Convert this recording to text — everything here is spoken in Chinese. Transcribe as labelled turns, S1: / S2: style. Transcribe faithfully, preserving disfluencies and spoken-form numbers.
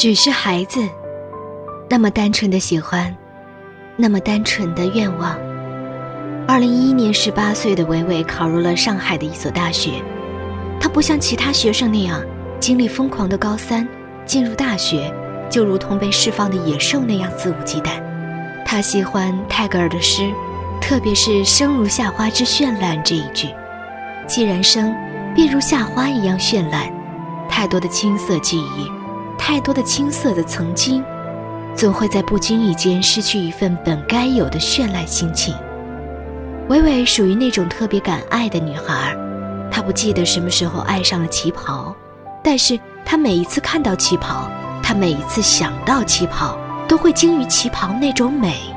S1: 只是孩子，那么单纯的喜欢，那么单纯的愿望。二零一一年十八岁的维维考入了上海的一所大学，他不像其他学生那样经历疯狂的高三，进入大学就如同被释放的野兽那样肆无忌惮。他喜欢泰戈尔的诗，特别是生如夏花之绚烂这一句，既然生，便如夏花一样绚烂。太多的青涩记忆，太多的青涩的曾经，总会在不经意间失去一份本该有的绚烂心情。维维属于那种特别敢爱的女孩，她不记得什么时候爱上了旗袍，但是她每一次看到旗袍，她每一次想到旗袍，都会惊于旗袍那种美。